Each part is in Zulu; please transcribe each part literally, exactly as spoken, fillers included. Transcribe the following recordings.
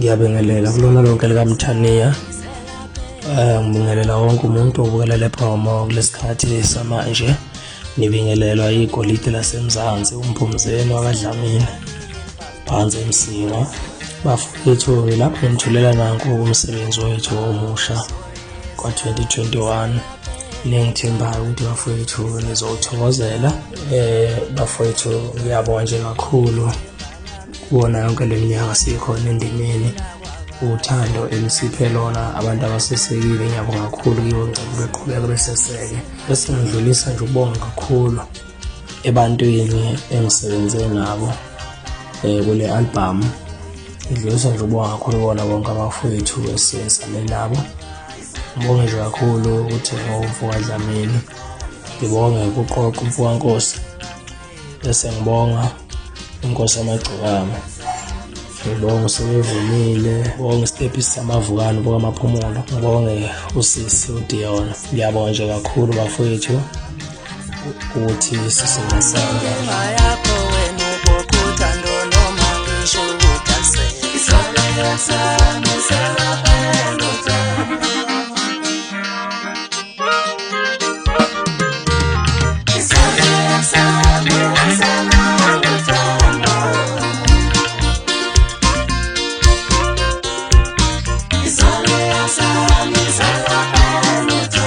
Ngiyabingelela kulona lonke likaMthaniya. Eh ngibingelela wonke umuntu obukela lephromo kulesikhathi samanje. Nibingelelwa igolide lasemzansi umphumzeni wakwaDlamini phansi emsinga. Bafethu lapho ngithulela nanku umsebenzi wethu omusha kwa twenty twenty-one. Nengithembayo ukuthi bafethu nizowuthokozela. Eh bafethu ngiyabonga nje kakhulu kuona yonke leminyaka sikhona endimeni. Uthando elisiphe lona abantu abasesekile ngiyabonga kakhulu kibo, ngicela beqhubeke beseseke. Bese ngidlulisa nje ukubonga kakhulu ebantwini engisebenze nabo eh kule album. Ngidlulisa nje ukubonga kakhulu bona bonke abafowethu esiyenzane nabo. Ngibonge nje kakhulu ukuthi ngovuka Dlamini. Ngibonge kuqoqa umfowethu bese ngibonga inkosi yamagcikama. Ngibonge usebevumile, ngibonge isitepi samavukano bokamaphumulo, ngibonge usisi uDion. Ngiyabonga nje kakhulu bafowethu ukuthi sisebenza yakho wena uboqhuda noma ngisho ukudase isona yasami selaphelota isona yasami selaphelota isona yasami selaphelota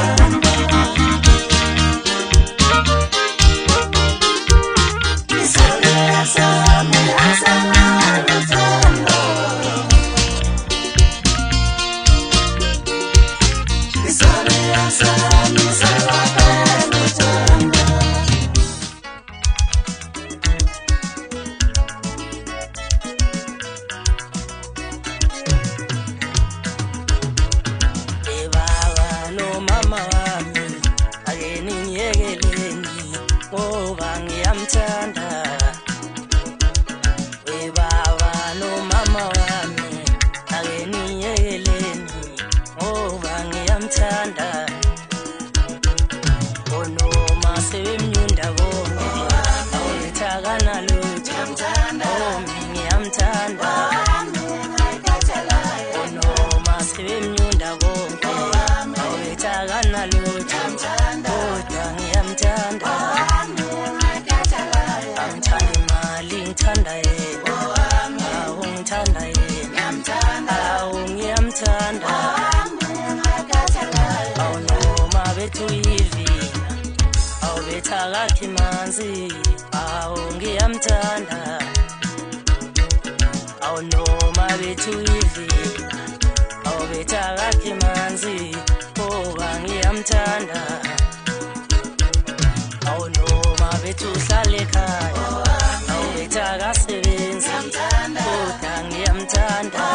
Takaki manzi, awu ngiyamthanda. Awu noma bethu ivi, awu betakaki manzi, ngoba ngiyamthanda. Awu noma bethu uhlala ekhaya, awu betakasebenzi, kodwa ngiyamthanda.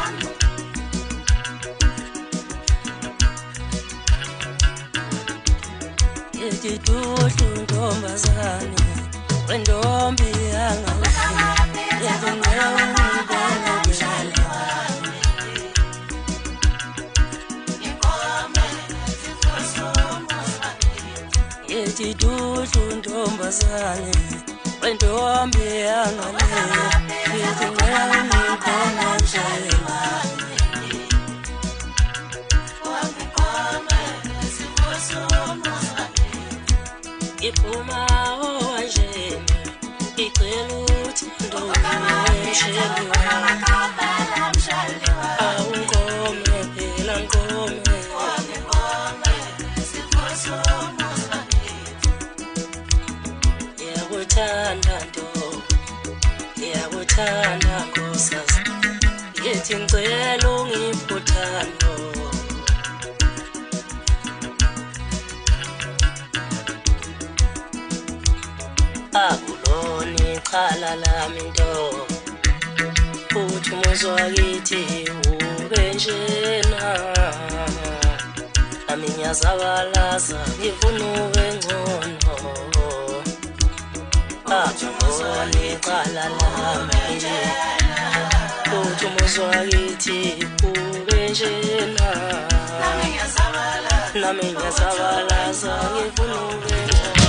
Yetiduhlu ntombazane wendombi yangaphini yezingela ungibona kushale yetiduhlu ntombazane wendombi yangaphini yezingela ungibona kushale iphuma owajema icela uthi ndomshele awungome phela ngome yakuthanda nto yakuthanda nkosazana yethi ngicela ungiphe uthando. Akuloni khala lami nto uthi umuzi wakithi ube njena nami ngiyazabalaza ngifuna ube ngcono. Akuloni khala lami uthi umuzi wakithi ube njena nami ngiyazabalaza ngifuna ube ngcono.